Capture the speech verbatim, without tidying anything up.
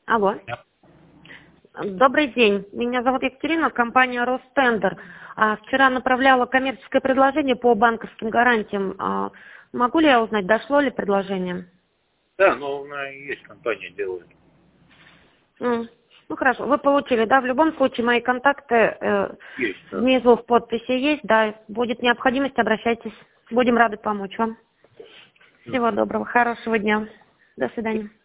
Алло. Да. Добрый день. Меня зовут Екатерина, компания Ростендер. А, Вчера направляла коммерческое предложение по банковским гарантиям. А, Могу ли я узнать, дошло ли предложение? Да, но у меня есть компания делает. М, Ну хорошо, вы получили, да? В любом случае мои контакты э, Есть, да. внизу в подписи есть, да. Будет необходимость, обращайтесь. Будем рады помочь вам. Всего доброго, хорошего дня. До свидания.